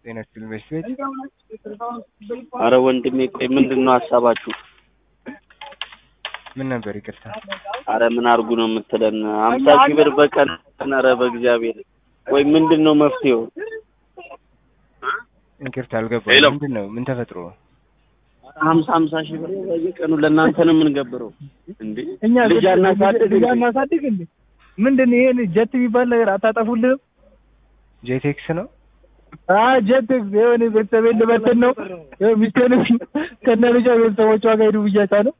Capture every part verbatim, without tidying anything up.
ጤና ይስጥልኝ መስፍን። አረ ወንድሜ ቆይ ምንድነው ሐሳባችሁ? ምን ነበር ይቅርታ? አረ ምን አርጉ ነው የምትለን? ሃምሳ ሺህ ብር በቀን አረ በእግዚአብሔር ወይ ምንድነው መፍትሄው? ይቅርታ አልገባኝም። ምንድነው? ምን ተፈጥሮ? ሃምሳ ሃምሳ ሺህ ብር በየቀኑ ለእናንተ ነው የምንገብረው እንዴ? እኛ ልጅ አናሳድግ ልጅ አናሳድግ እንዴ? ምንድነው ይሄን ጀት የሚባል ነገር አታጠፉልህም? ጄቴክስ ነው? አይ ጄቴክስ የሆነ ቤተሰቤን ልበትን ነው ሚስቴን ከነ ልጇ ቤተሰቦቿ ጋር ሄዱ ብያታለሁ።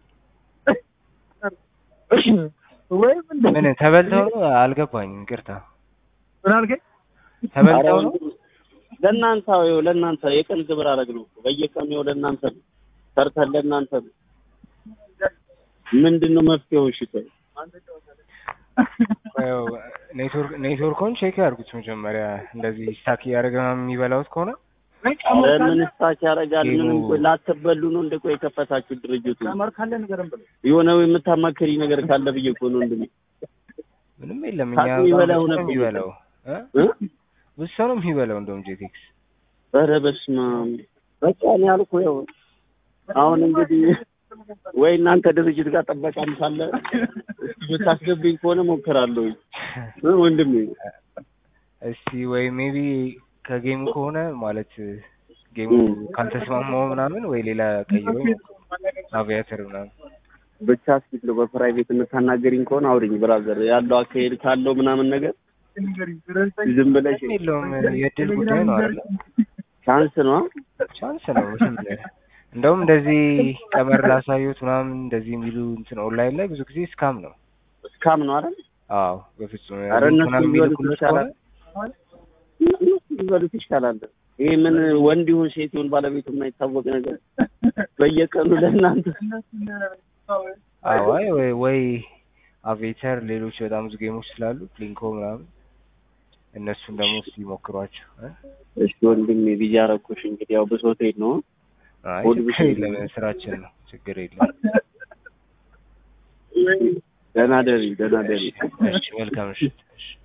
ወይ ምንድነው? ምን ተበልተው ነው? አልገባኝም ይቅርታ። ምን አልከኝ? ተበልተው ነው? ለእናንተ ነው ለእናንተ የቀን ግብር አረግነው በየቀኑ ነው ለእናንተ ሰርተን ለእናንተ ምንድነው መፍትሄው? እሺ ተይ ኔትወርክ ኔትወርኩን ቼክ ያርጉት መጀመሪያ። እንደዚህ ስታክ ያረጋ የሚበላውት ከሆነ ምን ስታክ ያረጋል? ምንም ላተበሉ ነው እንደ ቆይ ከፈታችሁ ድርጅቱ የሆነ የምታማከሪ ነገር ካለ ብዬ እኮ ነው እንደምን ምንም የለም። እኛ የሚበላው ነው የሚበላው እ ብቻ ነው የሚበላው እንደውም ጄቴክስ። ኧረ በስመ አብ በቃ ነው ያልኩህ። ያው አሁን እንግዲህ ወይ እናንተ ድርጅት ጋር ጠበቃም ካለ ብታስገብኝ ከሆነ ሞክራለሁ ወንድሜ። እስቲ ወይ ሜቢ ከጌሙ ከሆነ ማለት ጌሙ ካልተስማማው ምናምን ወይ ሌላ ቀይሮ አቪያተር ምናምን ብቻ እስኪ ነው በፕራይቬት የምታናገሪኝ ከሆነ አውሪኝ ብራዘር። ያለው አካሄድ ካለው ምናምን ነገር ዝም ብለሽ የለውም። የድል ጉዳይ ነው አይደል? ቻንስ ነው ቻንስ ነው። እንደውም እንደዚህ ቀመር ላሳዩት ምናምን እንደዚህ የሚሉ እንትን ኦንላይን ላይ ብዙ ጊዜ ስካም ነው ስካም ነው አይደል? አዎ በፍጹም ኧረ እነሱ ቢበሉት ይሻላል ቢበሉት ይሻላል። ይሄ ምን ወንድ ይሁን ሴት ይሁን ባለቤቱ የማይታወቅ ነገር በየቀኑ ለእናንተ አዎ ወይ ወይ አቬተር ሌሎች በጣም ብዙ ጌሞች ስላሉ ፕሊንኮ ምናምን እነሱን ደግሞ እስኪ ሞክሯቸው። እሺ ወንድሜ ቢያረኩሽ እንግዲህ ያው ብሶቴ ነው። አይ ችግር የለም ስራችን ነው ችግር የለም። ደህና ደሪ ደህና ደሪ። እሺ መልካም እሺ።